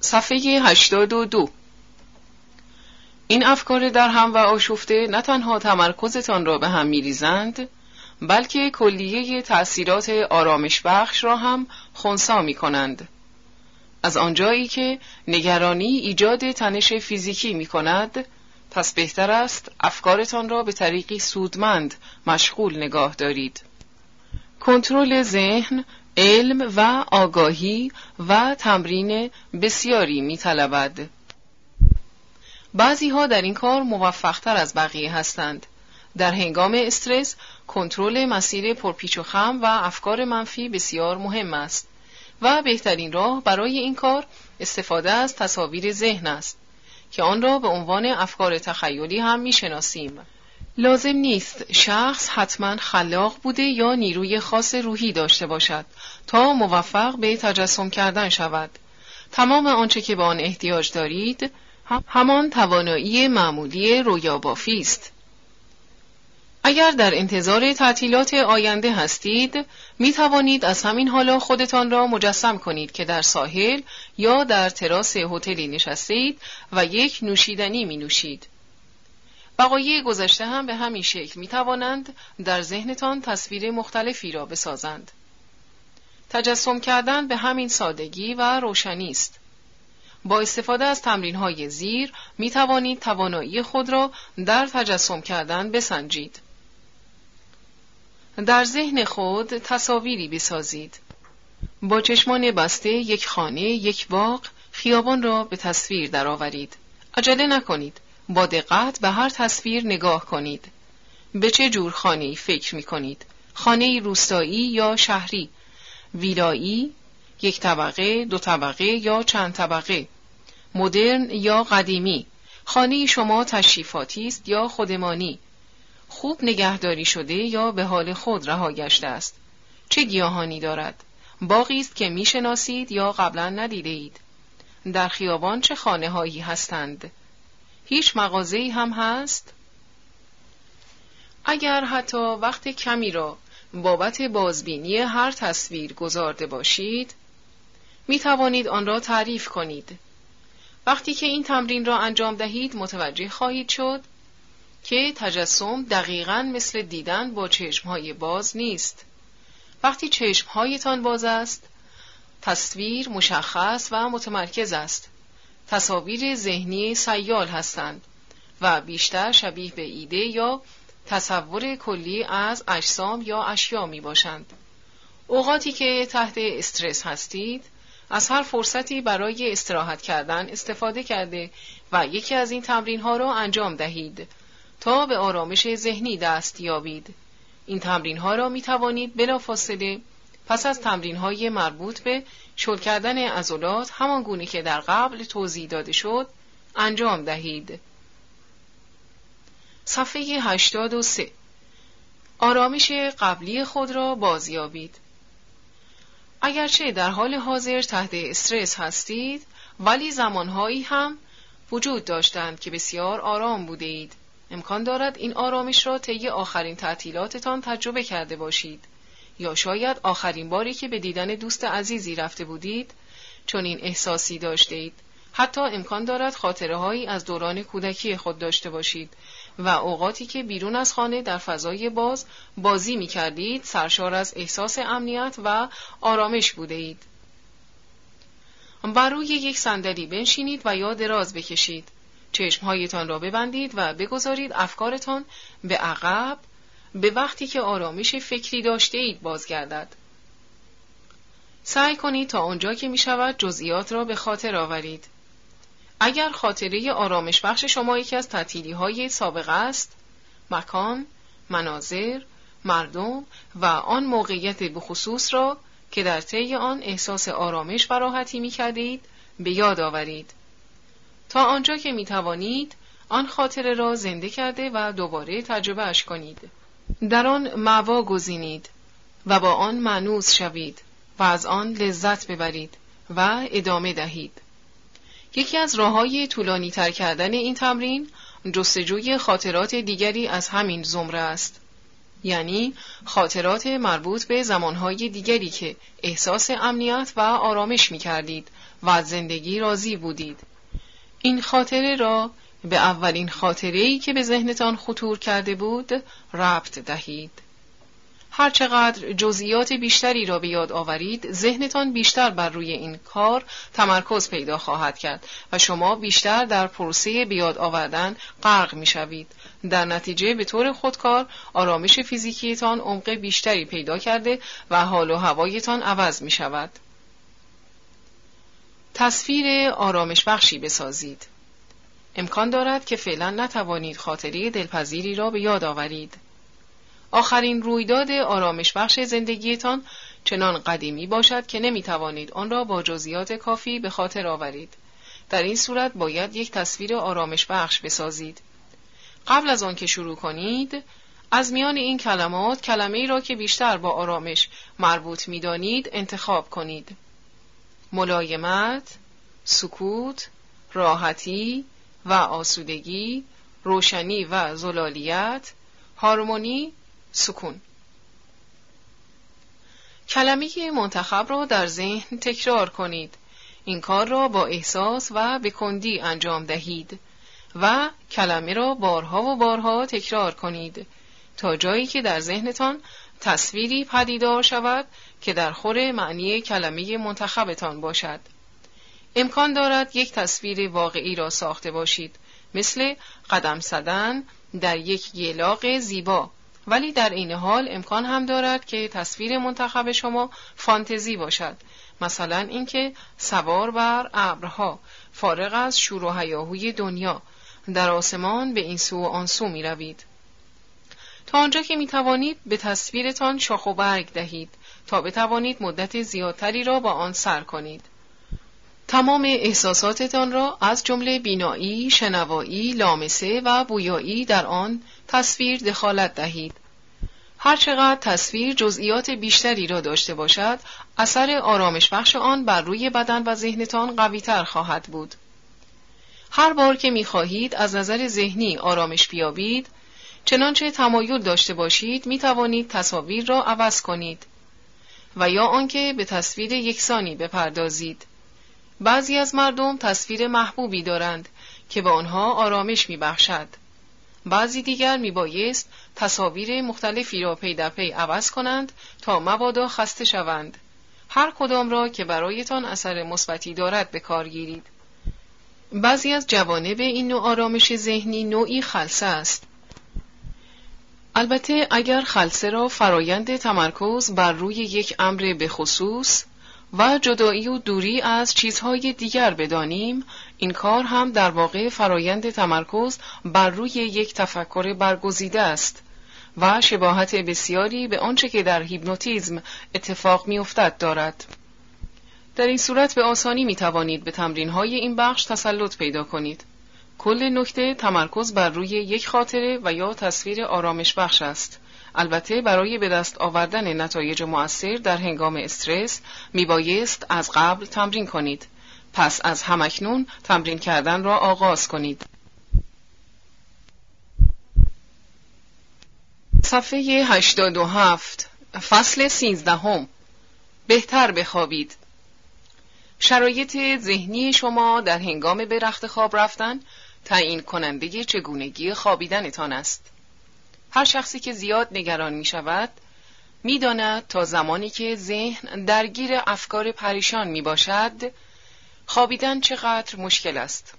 صفحه 82. این افکار در هم و آشفته نه تنها تمرکزتان را به هم می‌ریزند، بلکه کلیه تأثیرات آرامش بخش را هم خنثی می‌کنند. از آنجایی که نگرانی ایجاد تنش فیزیکی می‌کند، پس بهتر است افکارتان را به طریقی سودمند مشغول نگاه دارید. کنترل ذهن، علم و آگاهی و تمرین بسیاری می‌طلبد. بعضی‌ها در این کار موفق‌تر از بقیه هستند. در هنگام استرس، کنترل مسیر پرپیچ و خم و افکار منفی بسیار مهم است و بهترین راه برای این کار استفاده از تصاویر ذهن است که آن را به عنوان افکار تخیلی هم می‌شناسیم. لازم نیست شخص حتما خلاق بوده یا نیروی خاص روحی داشته باشد تا موفق به تجسم کردن شود. تمام آنچه که به آن احتیاج دارید همان توانایی معمولی رویابافی است. اگر در انتظار تعطیلات آینده هستید، می توانید از همین حالا خودتان را مجسم کنید که در ساحل یا در تراس هتلی نشستید و یک نوشیدنی می نوشید. وقایع گذشته هم به همین شکل می توانند در ذهنتان تصویر مختلفی را بسازند. تجسم کردن به همین سادگی و روشنی است. با استفاده از تمرین‌های زیر می توانید توانایی خود را در تجسم کردن بسنجید. در ذهن خود تصاویری بسازید. با چشمان بسته یک خانه، یک باغ، خیابان را به تصویر درآورید. عجله نکنید. با دقت به هر تصویر نگاه کنید. به چه جور خانه‌ای فکر می‌کنید؟ خانه‌ای روستایی یا شهری؟ ویلایی؟ یک طبقه، دو طبقه یا چند طبقه؟ مدرن یا قدیمی؟ خانه شما تشریفاتی است یا خودمانی؟ خوب نگهداری شده یا به حال خود رها گشته است؟ چه گیاهانی دارد؟ باغی است که می‌شناسید یا قبلا ندیده اید؟ در خیابان چه خانه‌هایی هستند؟ هیچ مغازه‌ای هم هست؟ اگر حتی وقت کمی را بابت بازبینی هر تصویر گذارده باشید، می توانید آن را تعریف کنید. وقتی که این تمرین را انجام دهید متوجه خواهید شد که تجسم دقیقاً مثل دیدن با چشمهای باز نیست. وقتی چشمهایتان باز است، تصویر مشخص و متمرکز است. تصاویر ذهنی سیال هستند و بیشتر شبیه به ایده یا تصور کلی از اجسام یا اشیا می باشند. اوقاتی که تحت استرس هستید، از هر فرصتی برای استراحت کردن استفاده کرده و یکی از این تمرین ها را انجام دهید تا به آرامش ذهنی دست یابید. این تمرین ها را می توانید بلافاصله پس از تمرین های مربوط به شل کردن عضلات همان گونه که در قبل توضیح داده شد انجام دهید. صفحه 83. آرامش قبلی خود را بازیابید. اگرچه در حال حاضر تحت استرس هستید، ولی زمانهایی هم وجود داشتند که بسیار آرام بوده اید. امکان دارد این آرامش را طی آخرین تعطیلاتتان تجربه کرده باشید، یا شاید آخرین باری که به دیدن دوست عزیزی رفته بودید چون این احساسی داشته اید. حتی امکان دارد خاطره‌هایی از دوران کودکی خود داشته باشید و اوقاتی که بیرون از خانه در فضای باز بازی می کردید سرشار از احساس امنیت و آرامش بوده اید. بر روی یک صندلی بنشینید و یا دراز بکشید. چشمهایتان را ببندید و بگذارید افکارتان به عقب به وقتی که آرامش فکری داشته اید بازگردد. سعی کنید تا آنجا که می شود جزئیات را به خاطر آورید. اگر خاطره آرامش بخش شما یکی از تعطیلی های سابقه است، مکان، مناظر، مردم و آن موقعیت بخصوص را که در طی آن احساس آرامش و راحتی می کردید به یاد آورید. تا آنجا که می توانید آن خاطره را زنده کرده و دوباره تجربه اش کنید. در آن مأوا گزینید و با آن مانوس شوید و از آن لذت ببرید و ادامه دهید. یکی از راه‌های طولانی تر کردن این تمرین جستجوی خاطرات دیگری از همین زمره است. یعنی خاطرات مربوط به زمانهای دیگری که احساس امنیت و آرامش می کردید و از زندگی راضی بودید. این خاطره را به اولین خاطره‌ای که به ذهنتان خطور کرده بود ربط دهید. هرچقدر جزئیات بیشتری را به یاد آورید، ذهنتان بیشتر بر روی این کار تمرکز پیدا خواهد کرد و شما بیشتر در پروسه به یاد آوردن غرق می‌شوید. در نتیجه به طور خودکار آرامش فیزیکیتان عمق بیشتری پیدا کرده و حال و هوایتان عوض می‌شود. تصویر آرامش بخشی بسازید. امکان دارد که فعلا نتوانید خاطره دلپذیری را به یاد آورید. آخرین رویداد آرامش بخش زندگیتان چنان قدیمی باشد که نمیتوانید آن را با جزئیات کافی به خاطر آورید. در این صورت باید یک تصویر آرامش بخش بسازید. قبل از آن که شروع کنید، از میان این کلمات کلمه‌ای را که بیشتر با آرامش مربوط می‌دانید انتخاب کنید. ملایمت، سکوت، راحتی و آسودگی، روشنی و زلالیت، هارمونی، سکون. کلمه منتخب را در ذهن تکرار کنید. این کار را با احساس و به کندی انجام دهید و کلمه را بارها و بارها تکرار کنید تا جایی که در ذهنتان تصویری پدیدار شود که در خور معنی کلمه منتخبتان باشد. امکان دارد یک تصویر واقعی را ساخته باشید، مثل قدم زدن در یک ییلاق زیبا، ولی در این حال امکان هم دارد که تصویر منتخب شما فانتزی باشد، مثلا اینکه سوار بر ابرها، فارغ از شور و هیاهوی دنیا، در آسمان به این سو و آن سو می روید. تا آنجا که می توانید به تصویرتان شاخ و برگ دهید تا بتوانید مدت زیادتری را با آن سر کنید. تمام احساساتتان را از جمله بینایی، شنوایی، لامسه و بویایی در آن تصویر دخالت دهید. هرچقدر تصویر جزئیات بیشتری را داشته باشد، اثر آرامش بخش آن بر روی بدن و ذهنتان قوی‌تر خواهد بود. هر بار که می‌خواهید از نظر ذهنی آرامش بیابید، چنانچه تمایل داشته باشید می توانید تصاویر را عوض کنید و یا آنکه به تصویر یکسانی بپردازید. بعضی از مردم تصویر محبوبی دارند که به آنها آرامش می بخشد. بعضی دیگر می بایست تصاویر مختلفی را پی در پی عوض کنند تا مبادا خسته شوند. هر کدام را که برایتان اثر مثبتی دارد به کار گیرید. بعضی از جوانب این نوع آرامش ذهنی نوعی خلسه است. البته اگر خلسه را فرایند تمرکز بر روی یک امر به خصوص و جدایی و دوری از چیزهای دیگر بدانیم، این کار هم در واقع فرایند تمرکز بر روی یک تفکر برگزیده است و شباهت بسیاری به آنچه که در هیپنوتیزم اتفاق می‌افتد دارد. در این صورت به آسانی می توانید به تمرین‌های این بخش تسلط پیدا کنید. کل نکته تمرکز بر روی یک خاطره و یا تصویر آرامش بخش است. البته برای به دست آوردن نتایج مؤثر در هنگام استرس می بایست از قبل تمرین کنید. پس از همکنون تمرین کردن را آغاز کنید. صفحه 87 فصل 13 بهتر بخوابید. شرایط ذهنی شما در هنگام به رخت خواب رفتن تعیین کننده چگونگی خوابیدنتان است. هر شخصی که زیاد نگران می شود می داند تا زمانی که ذهن درگیر افکار پریشان می باشد خوابیدن چقدر مشکل است.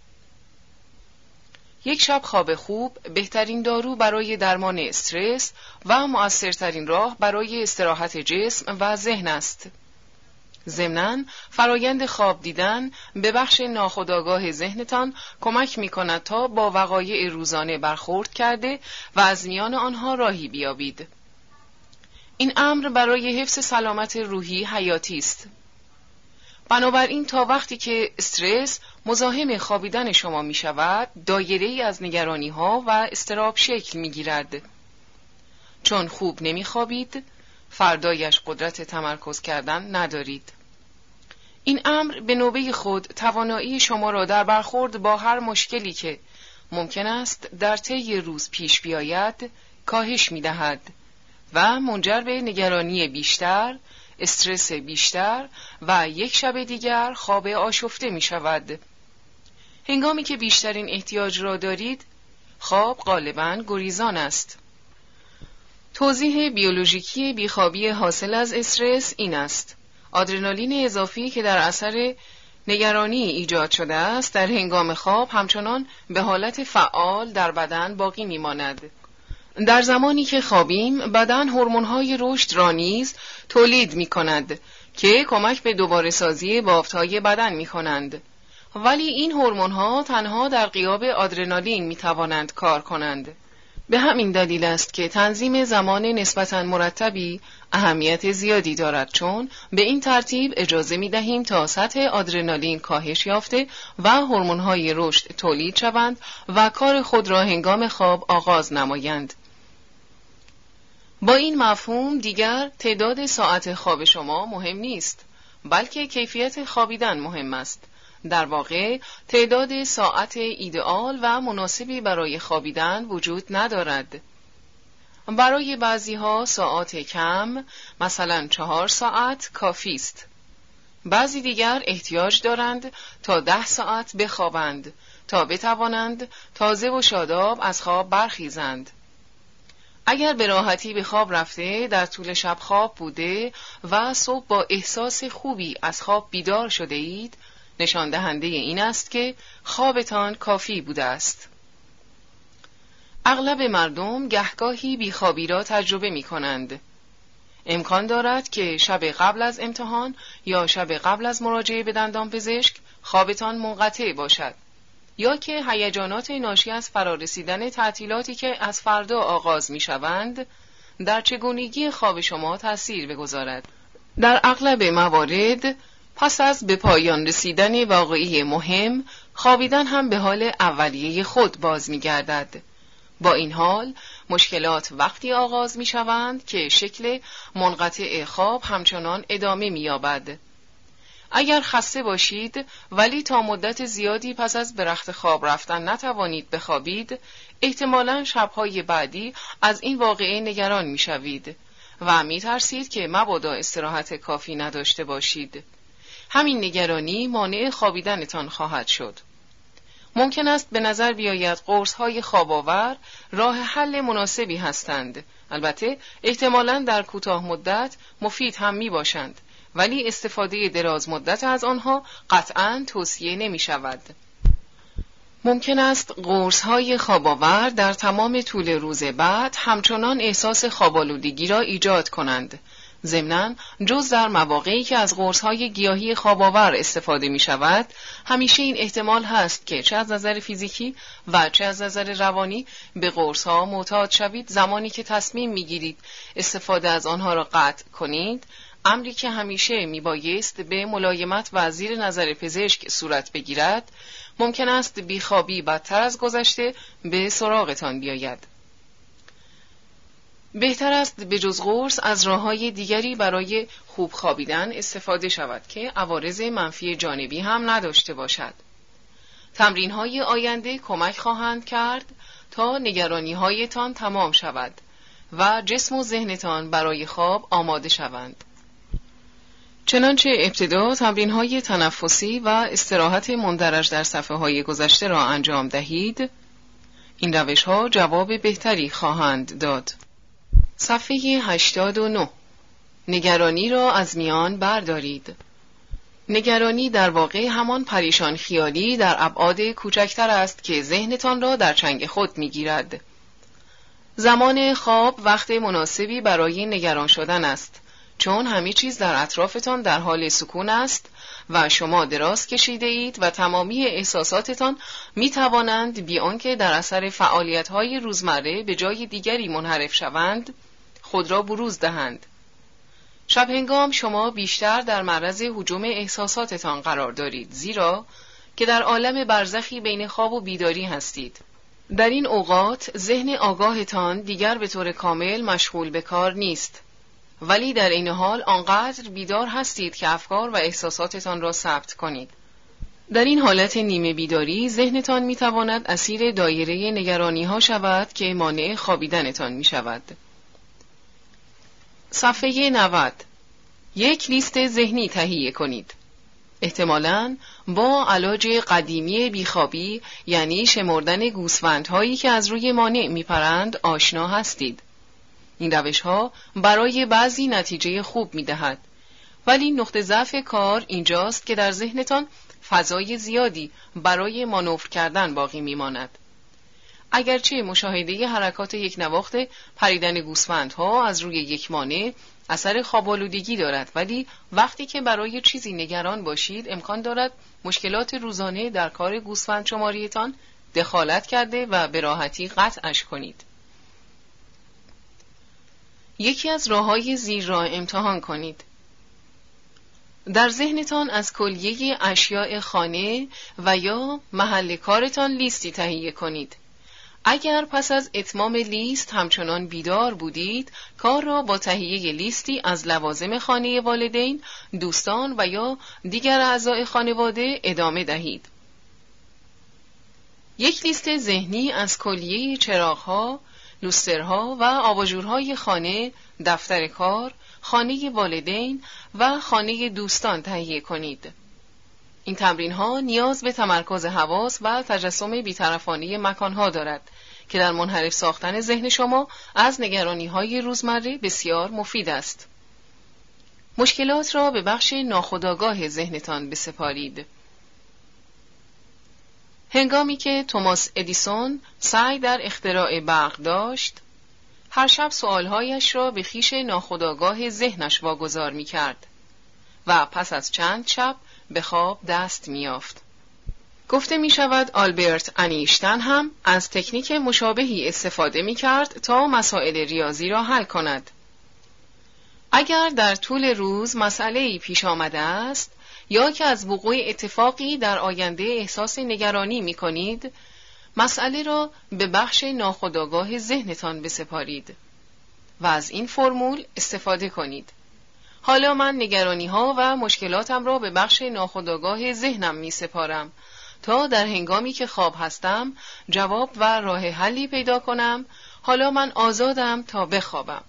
یک شب خواب خوب بهترین دارو برای درمان استرس و مؤثرترین راه برای استراحت جسم و ذهن است. ضمناً فرایند خواب دیدن به بخش ناخودآگاه ذهنتان کمک می کند تا با وقایع روزانه برخورد کرده و از میان آنها راهی بیابید. این امر برای حفظ سلامت روحی حیاتی است. بنابراین تا وقتی که استرس مزاحم خوابیدن شما می شود، دایره‌ای از نگرانی ها و اضطراب شکل می گیرد. چون خوب نمی خوابید، فردایش قدرت تمرکز کردن ندارید. این امر به نوبه خود توانایی شما را در برخورد با هر مشکلی که ممکن است در طی روز پیش بیاید کاهش می دهد و منجر به نگرانی بیشتر، استرس بیشتر و یک شب دیگر خواب آشفته می شود. هنگامی که بیشترین احتیاج را دارید، خواب غالباً گریزان است. توضیح بیولوژیکی بیخوابی حاصل از استرس این است: آدرنالین اضافی که در اثر نگرانی ایجاد شده است، در هنگام خواب همچنان به حالت فعال در بدن باقی می‌ماند. در زمانی که خوابیم، بدن هورمون‌های رشد را نیز تولید می‌کند که کمک به دوباره سازی بافت‌های بدن می‌کنند. ولی این هورمون‌ها تنها در غیاب آدرنالین می‌توانند کار کنند. به همین دلیل است که تنظیم زمان نسبتاً مرتبی اهمیت زیادی دارد، چون به این ترتیب اجازه می دهیم تا سطح آدرنالین کاهش یافته و هورمون‌های رشد تولید شوند و کار خود را هنگام خواب آغاز نمایند. با این مفهوم دیگر تعداد ساعت خواب شما مهم نیست، بلکه کیفیت خوابیدن مهم است. در واقع تعداد ساعت ایدئال و مناسبی برای خوابیدن وجود ندارد. برای بعضیها ساعت کم، مثلا 4 ساعت کافی است. بعضی دیگر احتیاج دارند تا 10 ساعت بخوابند تا بتوانند تازه و شاداب از خواب برخیزند. اگر به راحتی به خواب رفته در طول شب خواب بوده و صبح با احساس خوبی از خواب بیدار شده اید، نشان دهنده این است که خوابتان کافی بوده است. اغلب مردم گهگاهی بیخوابی را تجربه می کنند. امکان دارد که شب قبل از امتحان یا شب قبل از مراجعه به دندانپزشک خوابتان منقطع باشد، یا که هیجانات ناشی از فرارسیدن تعطیلاتی که از فردا آغاز می شوند در چگونگی خواب شما تأثیر بگذارد. در اغلب موارد پس از به پایان رسیدن واقعی مهم، خوابیدن هم به حال اولیه خود باز می گردد. با این حال، مشکلات وقتی آغاز می شوند که شکل منقطع خواب همچنان ادامه می یابد. اگر خسته باشید ولی تا مدت زیادی پس از به رخت خواب رفتن نتوانید بخوابید، احتمالاً شب‌های بعدی از این واقعه نگران می شوید و می ترسید که مبادا استراحت کافی نداشته باشید. همین نگرانی مانع خوابیدنتان خواهد شد. ممکن است به نظر بیاید قرص‌های خواب‌آور راه حل مناسبی هستند. البته احتمالاً در کوتاه مدت مفید هم می باشند، ولی استفاده دراز مدت از آنها قطعاً توصیه نمی شود. ممکن است قرص‌های خواب‌آور در تمام طول روز بعد همچنان احساس خواب‌آلودگی را ایجاد کنند. ضمناً جز در مواقعی که از قرص‌های گیاهی خواب‌آور استفاده می شود، همیشه این احتمال هست که چه از نظر فیزیکی و چه از نظر روانی به قرص‌ها معتاد شوید زمانی که تصمیم می گیرید استفاده از آنها را قطع کنید، امری که همیشه می بایست به ملایمت و زیر نظر پزشک صورت بگیرد. ممکن است بیخوابی بدتر از گذشته به سراغتان بیاید. بهتر است به جز قرص از راه‌های دیگری برای خوب خوابیدن استفاده شود که عوارض منفی جانبی هم نداشته باشد. تمرین‌های آینده کمک خواهند کرد تا نگرانی‌هایتان تمام شود و جسم و ذهنتان برای خواب آماده شوند. چنانچه ابتدا تمرین‌های تنفسی و استراحت مندرج در صفحه‌های گذشته را انجام دهید، این روش‌ها جواب بهتری خواهند داد. صفحه 89. نگرانی را از میان بردارید. نگرانی در واقع همان پریشان خیالی در ابعاد کوچکتر است که ذهنتان را در چنگ خود می‌گیرد. زمان خواب وقت مناسبی برای نگران شدن است، چون همه چیز در اطرافتان در حال سکون است و شما دراز کشیده اید و تمامی احساساتتان می توانند بی آنکه در اثر فعالیت‌های روزمره به جای دیگری منحرف شوند، خود را بروز دهند. شب هنگام شما بیشتر در معرض هجوم احساساتتان قرار دارید، زیرا که در عالم برزخی بین خواب و بیداری هستید. در این اوقات ذهن آگاهتان دیگر به طور کامل مشغول به کار نیست، ولی در این حال آنقدر بیدار هستید که افکار و احساساتتان را ثبت کنید. در این حالت نیمه بیداری ذهنتان می تواند اسیر دایره نگرانی ها شود که مانع خوابیدنتان می شود. صفحه 90. یک لیست ذهنی تهیه کنید. احتمالاً با علاج قدیمی بیخوابی، یعنی شمردن گوسفندهایی که از روی مانع میپرند، آشنا هستید. این روش‌ها برای بعضی نتیجه خوب میدهد، ولی نقطه ضعف کار اینجاست که در ذهنتان فضای زیادی برای مانور کردن باقی میماند. اگرچه مشاهده حرکات یک نواخت پریدن گوسفندها از روی یک مانع اثر خواب‌آلودگی دارد، ولی وقتی که برای چیزی نگران باشید امکان دارد مشکلات روزانه در کار گوسفند شماریتان دخالت کرده و به راحتی قطعش کنید. یکی از راه‌های زیر را امتحان کنید. در ذهنتان از کلیه اشیاء خانه و یا محل کارتان لیستی تهیه کنید. اگر پس از اتمام لیست همچنان بیدار بودید، کار را با تهیه لیستی از لوازم خانه والدین، دوستان و یا دیگر اعضای خانواده ادامه دهید. یک لیست ذهنی از کلیه چراغ‌ها، لوسترها و آباژورهای خانه، دفتر کار، خانه والدین و خانه دوستان تهیه کنید. این تمرین‌ها نیاز به تمرکز حواس و تجسم بی‌طرفانه مکان‌ها دارد که در منحرف ساختن ذهن شما از نگرانی‌های روزمره بسیار مفید است. مشکلات را به بخش ناخودآگاه ذهنتان بسپارید. هنگامی که توماس ادیسون سعی در اختراع برق داشت، هر شب سؤالهایش را به خویش ناخودآگاه ذهنش واگذار می‌کرد و پس از چند شب به خواب دست می‌یافت. گفته می‌شود آلبرت انیشتین هم از تکنیک مشابهی استفاده می‌کرد تا مسائل ریاضی را حل کند. اگر در طول روز مسئله‌ای پیش آمده است یا که از وقوع اتفاقی در آینده احساس نگرانی می‌کنید، مسئله را به بخش ناخودآگاه ذهنتان بسپارید و از این فرمول استفاده کنید. حالا من نگرانی‌ها و مشکلاتم را به بخش ناخودآگاه ذهنم می‌سپارم تا در هنگامی که خواب هستم جواب و راه حلی پیدا کنم. حالا من آزادم تا بخوابم.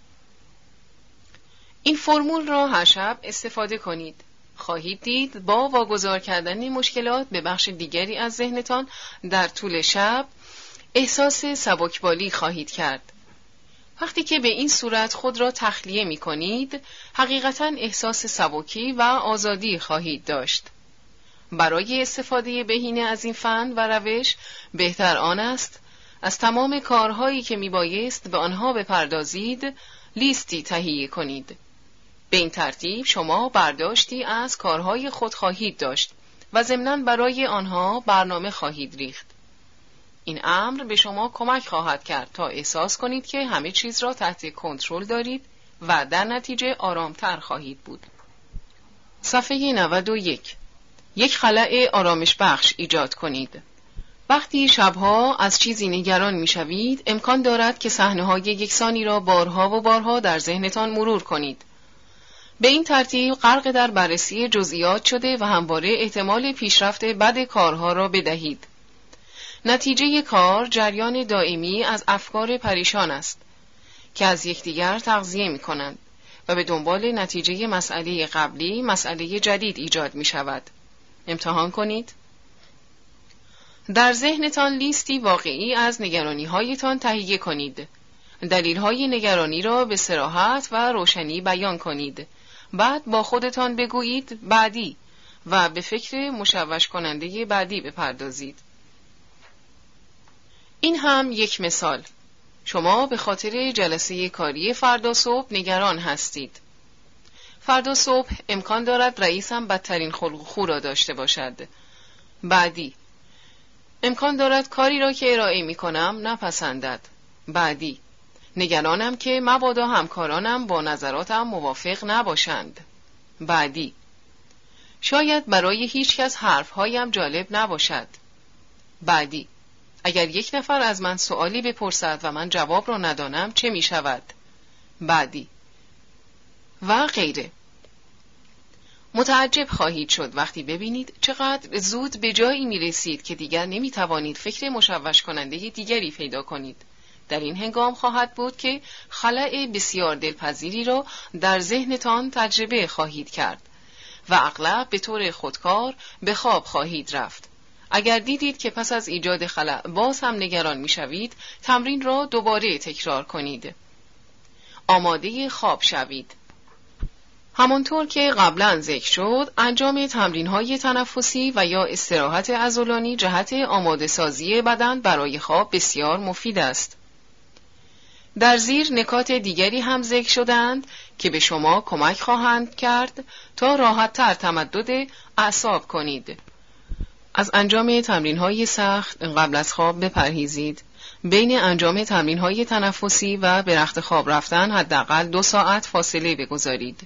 این فرمول را هر شب استفاده کنید. خواهید دید با واگذار کردن مشکلات به بخش دیگری از ذهنتان در طول شب احساس سبکبالی خواهید کرد. وقتی که به این صورت خود را تخلیه می کنید، حقیقتاً احساس سبکی و آزادی خواهید داشت. برای استفاده بهینه از این فن و روش بهتر آن است از تمام کارهایی که می بایست به آنها بپردازید لیستی تهیه کنید. به این ترتیب شما برداشتی از کارهای خود خواهید داشت و ضمناً برای آنها برنامه خواهید ریخت. این امر به شما کمک خواهد کرد تا احساس کنید که همه چیز را تحت کنترل دارید و در نتیجه آرامتر خواهید بود. صفحه 91. یک خلأ آرامش بخش ایجاد کنید. وقتی شبها از چیزی نگران می‌شوید، امکان دارد که صحنه‌های یکسانی را بارها و بارها در ذهنتان مرور کنید. به این ترتیب غرق در بررسی جزئیات شده و همواره احتمال پیشرفت بد کارها را بدهید. نتیجه کار جریان دائمی از افکار پریشان است که از یکدیگر تغذیه می‌کنند و به دنبال نتیجه مسئله قبلی مسئله جدید ایجاد می‌شود. امتحان کنید. در ذهنتان لیستی واقعی از نگرانی‌هایتان تهیه کنید. دلیل‌های نگرانی را به صراحت و روشنی بیان کنید. بعد با خودتان بگویید بعدی و به فکر مشوش کننده بعدی بپردازید. این هم یک مثال. شما به خاطر جلسه کاری فردا صبح نگران هستید. فردا صبح امکان دارد رئیسم بدترین خلق و خو را داشته باشد. بعدی. امکان دارد کاری را که ارائه می کنم نپسندد. بعدی. نگرانم که مبادا همکارانم با نظراتم موافق نباشند. بعدی. شاید برای هیچ کس حرفهایم جالب نباشد. بعدی. اگر یک نفر از من سوالی بپرسد و من جواب را ندانم چه می شود؟ بعدی. و غیره. متعجب خواهید شد وقتی ببینید چقدر زود به جایی می رسید که دیگر نمی توانید فکر مشوش کننده دیگری پیدا کنید. در این هنگام خواهد بود که خلأ بسیار دلپذیری را در ذهنتان تجربه خواهید کرد و اغلب به طور خودکار به خواب خواهید رفت. اگر دیدید که پس از ایجاد خلأ باز هم نگران می‌شوید، تمرین را دوباره تکرار کنید. آماده خواب شوید. همانطور که قبلا ذکر شد، انجام تمرین‌های تنفسی و یا استراحت عضلانی جهت آماده سازی بدن برای خواب بسیار مفید است. در زیر نکات دیگری هم ذکر شدند که به شما کمک خواهند کرد تا راحت‌تر تمدد اعصاب کنید. از انجام تمرین‌های سخت قبل از خواب بپرهیزید. بین انجام تمرین‌های تنفسی و به رخت خواب رفتن حداقل 2 ساعت فاصله بگذارید.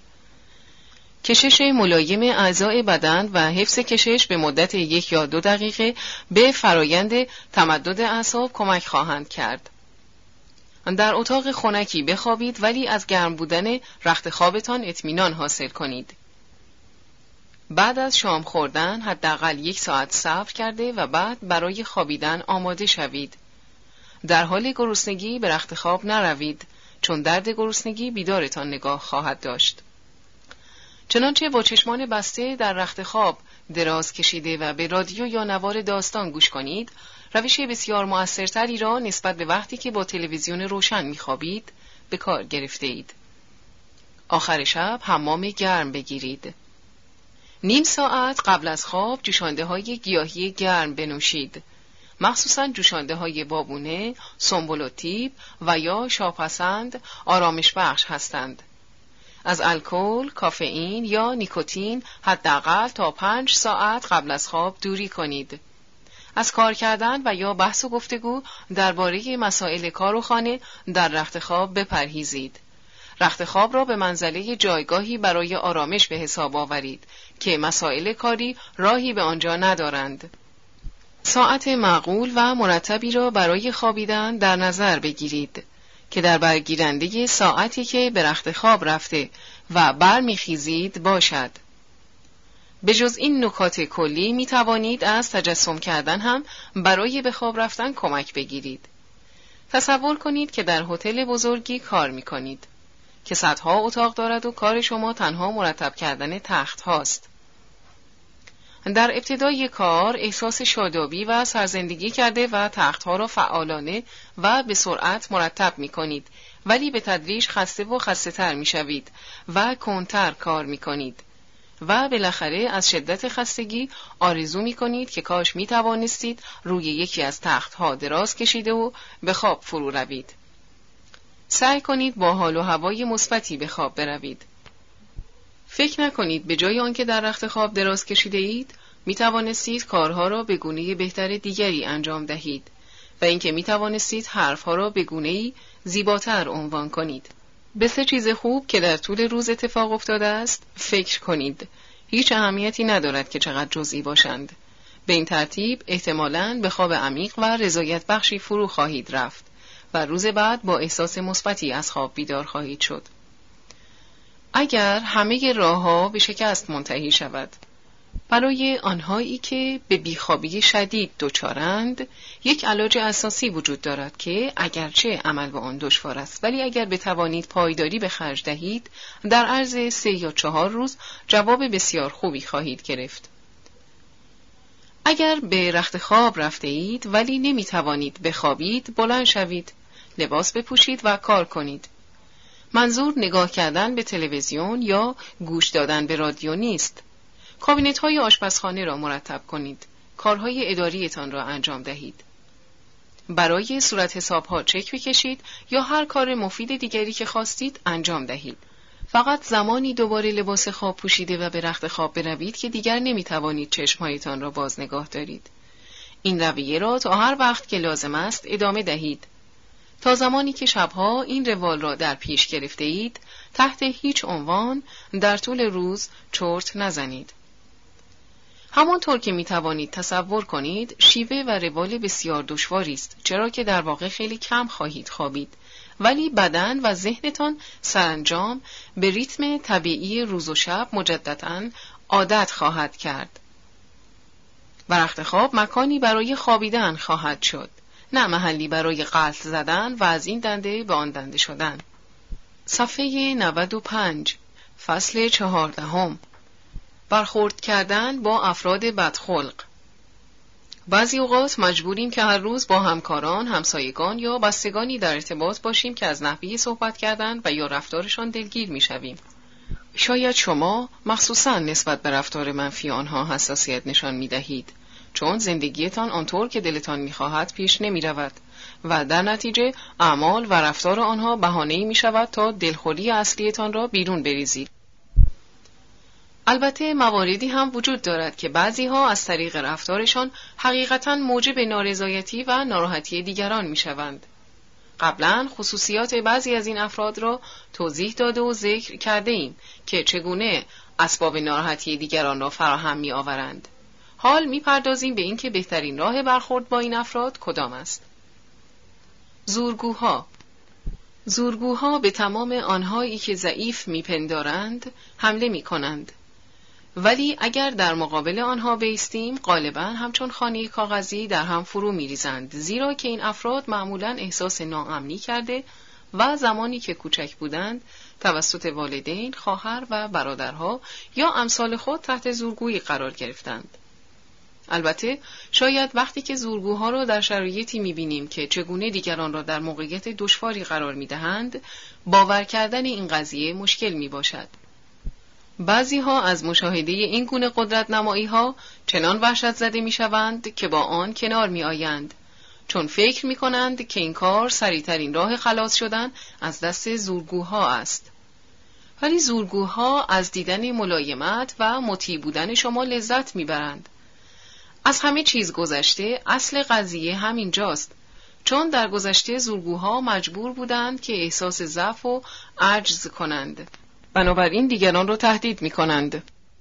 کشش ملایم اعضای بدن و حفظ کشش به مدت 1 یا 2 دقیقه به فرایند تمدد اعصاب کمک خواهند کرد. در اتاق خنکی بخوابید ولی از گرم بودن رخت خوابتان اطمینان حاصل کنید. بعد از شام خوردن حداقل 1 ساعت صبر کرده و بعد برای خوابیدن آماده شوید. در حال گرسنگی به رخت خواب نروید، چون درد گرسنگی بیدارتان نگاه خواهد داشت. چنانچه با چشمان بسته در رخت خواب دراز کشیده و به رادیو یا نوار داستان گوش کنید، روش بسیار مؤثرتری را نسبت به وقتی که با تلویزیون روشن می‌خوابید به کار گرفته اید. آخر شب حمام گرم بگیرید. نیم ساعت قبل از خواب جوشانده‌های گیاهی گرم بنوشید. مخصوصاً جوشانده‌های بابونه، سنبل‌الطیب و یا شاپسند آرامش بخش هستند. از الکل، کافئین یا نیکوتین حداقل تا 5 ساعت قبل از خواب دوری کنید. از کار کردن و یا بحث و گفتگو درباره مسائل کار و خانه در رخت خواب بپرهیزید. رخت خواب را به منزله جایگاهی برای آرامش به حساب آورید که مسائل کاری راهی به آنجا ندارند. ساعت معقول و مرتبی را برای خوابیدن در نظر بگیرید که در برگیرنده ساعتی که به رخت خواب رفته و برمیخیزید باشد. به جز این نکات کلی می توانید از تجسم کردن هم برای به خواب رفتن کمک بگیرید. تصور کنید که در هتل بزرگی کار می کنید که صدها اتاق دارد و کار شما تنها مرتب کردن تخت هاست. در ابتدای کار احساس شادابی و سرزندگی کرده و تخت‌ها را فعالانه و به سرعت مرتب می کنید، ولی به تدریج خسته و خسته تر می شوید و کندتر کار می کنید و بالاخره از شدت خستگی آرزو می کنید که کاش می توانستید روی یکی از تخت‌ها دراز کشیده و به خواب فرو روید. سعی کنید با حال و هوای مثبتی به خواب بروید. فکر نکنید به جای آنکه در رخت خواب دراز کشیده اید، می توانستید کارها را به گونه بهتر دیگری انجام دهید و اینکه می توانستید حرفها را به گونه‌ای زیباتر عنوان کنید. به 3 چیز خوب که در طول روز اتفاق افتاده است فکر کنید. هیچ اهمیتی ندارد که چقدر جزئی باشند. به این ترتیب احتمالاً به خواب عمیق و رضایت بخشی فرو خواهید رفت و روز بعد با احساس مثبتی از خواب بیدار خواهید شد. اگر همه راه‌ها به شکست منتهی شود، برای آنهایی که به بیخوابی شدید دچارند، یک علاج اساسی وجود دارد که اگرچه عمل به آن دشوار است، ولی اگر بتوانید پایداری به خرج دهید، در عرض 3 یا 4 روز جواب بسیار خوبی خواهید گرفت. اگر به رخت خواب رفته اید ولی نمی توانید بخوابید، بلند شوید، لباس بپوشید و کار کنید. منظور نگاه کردن به تلویزیون یا گوش دادن به رادیو نیست. کابینت‌های آشپزخانه را مرتب کنید. کارهای اداریتان را انجام دهید. برای صورت حساب‌ها چک بکشید یا هر کار مفید دیگری که خواستید انجام دهید. فقط زمانی دوباره لباس خواب پوشیده و به رخت خواب بروید که دیگر نمی‌توانید چشم‌هایتان را باز نگاه دارید. این رویه را تا هر وقت که لازم است ادامه دهید. تا زمانی که شبها این روال را در پیش گرفته اید، تحت هیچ عنوان در طول روز چرت نزنید. همانطور که می توانید تصور کنید، شیوه و روال بسیار دشواری است، چرا که در واقع خیلی کم خواهید خوابید، ولی بدن و ذهنتان سرانجام به ریتم طبیعی روز و شب مجدداً عادت خواهد کرد. و رخت خواب مکانی برای خوابیدن خواهد شد، نه محلی برای قتل زدن و از این دنده به آن دنده شدن. صفحه 95 فصل 14 برخورد کردن با افراد بدخلق. بعضی اوقات مجبوریم که هر روز با همکاران، همسایگان یا بستگانی در ارتباط باشیم که از نحوه صحبت کردن و یا رفتارشان دلگیر می‌شویم. شاید شما مخصوصاً نسبت به رفتار منفی آنها حساسیت نشان می‌دهید، چون زندگیتان آنطور که دلتان می‌خواهد پیش نمی‌رود و در نتیجه اعمال و رفتار آنها بهانه‌ای می‌شود تا دلخوری اصلیتان را بیرون بریزید. البته مواردی هم وجود دارد که بعضی‌ها از طریق رفتارشان حقیقتاً موجب نارضایتی و ناراحتی دیگران می‌شوند. قبلاً خصوصیات بعضی از این افراد را توضیح داده و ذکر کرده ایم که چگونه اسباب ناراحتی دیگران را فراهم می‌آورند. حال می‌پردازیم به اینکه بهترین راه برخورد با این افراد کدام است. زورگوها به تمام آنهایی که ضعیف می‌پندارند حمله می‌کنند. ولی اگر در مقابل آنها بایستیم غالباً همچون خانه کاغذی در هم فرو می‌ریزند، زیرا که این افراد معمولاً احساس ناامنی کرده و زمانی که کوچک بودند توسط والدین، خواهر و برادرها یا امثال خود تحت زورگویی قرار گرفتند. البته شاید وقتی که زورگوها را در شرایطی می‌بینیم که چگونه دیگران را در موقعیت دشواری قرار می‌دهند، باور کردن این قضیه مشکل می‌باشد. بعضی‌ها از مشاهده این گونه قدرت نمایی‌ها چنان وحشت زده می‌شوند که با آن کنار می‌آیند، چون فکر می‌کنند که این کار سریع‌ترین راه خلاص شدن از دست زورگوها است. ولی زورگوها از دیدن ملایمت و مطیع بودن شما لذت می‌برند. از همه چیز گذشته اصل قضیه همین جاست، چون در گذشته زورگوها مجبور بودند که احساس ضعف و عجز کنند، بنابراین دیگران را تهدید می کنند.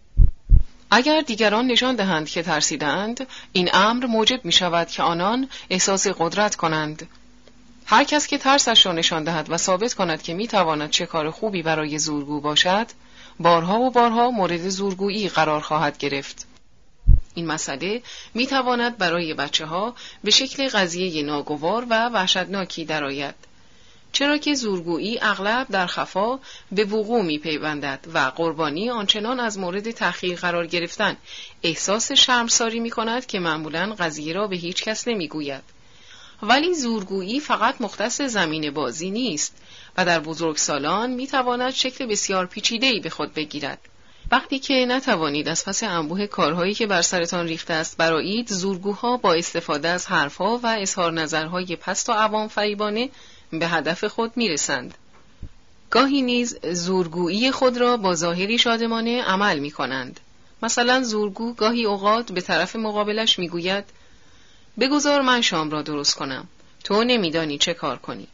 اگر دیگران نشان دهند که ترسیدند، این امر موجب می شود که آنان احساس قدرت کنند. هر کس که ترسش را نشان دهد و ثابت کند که می تواند چه کار خوبی برای زورگو باشد، بارها و بارها مورد زورگویی قرار خواهد گرفت. این مسئله می تواند برای بچه‌ها به شکل قضیه ناگوار و وحشتناکی درآید، چرا که زورگویی اغلب در خفا به وقوع می پیوندد و قربانی آنچنان از مورد تأخیر قرار گرفتن احساس شرمساری می کند که معمولاً قضیه را به هیچ کس نمی گوید. ولی زورگویی فقط مختص زمین بازی نیست و در بزرگسالان می تواند شکل بسیار پیچیده‌ای به خود بگیرد. وقتی که نتوانید از پس انبوه کارهایی که بر سرتان ریخته است برآیید، زورگوها با استفاده از حرفها و اظهار نظرهای پست و عوام فریبانه به هدف خود میرسند. گاهی نیز زورگویی خود را با ظاهری شادمانه عمل می کنند. مثلا زورگو گاهی اوقات به طرف مقابلش می گوید بگذار من شام را درست کنم، تو نمیدانی چه کار کنی.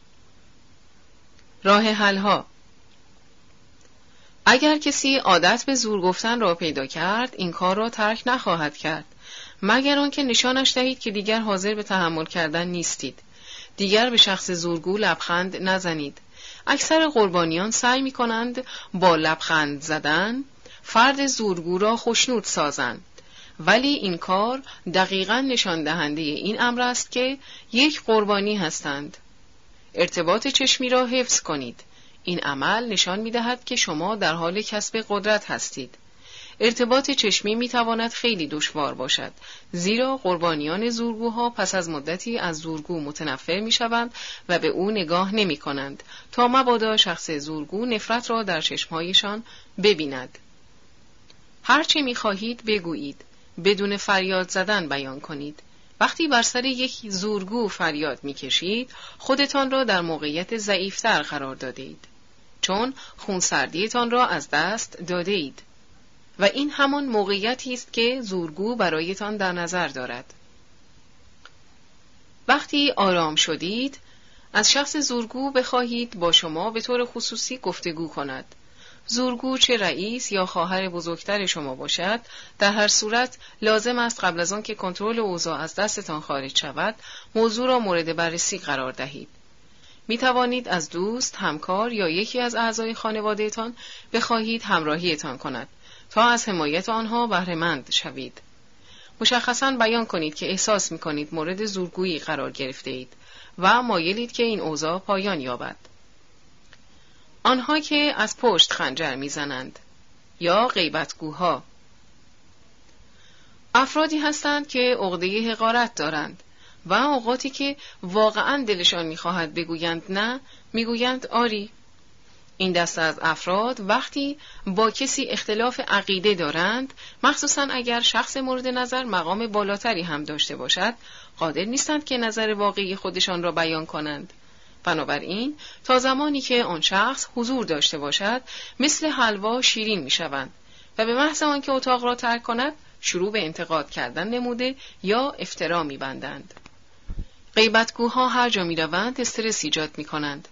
راه حل‌ها: اگر کسی عادت به زور گفتن را پیدا کرد، این کار را ترک نخواهد کرد، مگر آنکه نشانش دهید که دیگر حاضر به تحمل کردن نیستید. دیگر به شخص زورگو لبخند نزنید. اکثر قربانیان سعی می کنند با لبخند زدن فرد زورگو را خوشنود سازند، ولی این کار دقیقاً نشان دهنده این امر است که یک قربانی هستند. ارتباط چشمی را حفظ کنید. این عمل نشان می دهد که شما در حال کسب قدرت هستید. ارتباط چشمی می تواند خیلی دشوار باشد، زیرا قربانیان زورگوها پس از مدتی از زورگو متنفر می شوند و به او نگاه نمی کنند تا مبادا شخص زورگو نفرت را در چشمهایشان ببیند. هرچه می خواهید بگویید، بدون فریاد زدن بیان کنید. وقتی بر سر یک زورگو فریاد می کشید، خودتان را در موقعیت ضعیفتر قرار داده اید، چون خونسردیتان را از دست داده اید. و این همان موقعیتی است که زورگو برایتان در نظر دارد. وقتی آرام شدید، از شخص زورگو بخواهید با شما به طور خصوصی گفتگو کند. زورگو چه رئیس یا خواهر بزرگتر شما باشد، در هر صورت لازم است قبل از آن که کنترل اوضاع از دستتان خارج شود، موضوع را مورد بررسی قرار دهید. می توانید از دوست، همکار یا یکی از اعضای خانوادهتان بخواهید همراهیتان کند تا از حمایت آنها بهره مند شوید. مشخصاً بیان کنید که احساس می‌کنید مورد زورگویی قرار گرفته اید و مایلید که این اوضاع پایان یابد. آنها که از پشت خنجر می‌زنند یا غیبتگوها افرادی هستند که عقده حقارت دارند و اوقاتی که واقعاً دلشان می‌خواهد بگویند نه، می‌گویند آری. این دسته از افراد وقتی با کسی اختلاف عقیده دارند، مخصوصاً اگر شخص مورد نظر مقام بالاتری هم داشته باشد، قادر نیستند که نظر واقعی خودشان را بیان کنند. بنابراین تا زمانی که آن شخص حضور داشته باشد، مثل حلوا شیرین می‌شوند و به محض آنکه اتاق را ترک کند، شروع به انتقاد کردن نموده یا افترا می‌بندند. غیبتگوها هر جا می‌روند استرس ایجاد می‌کنند.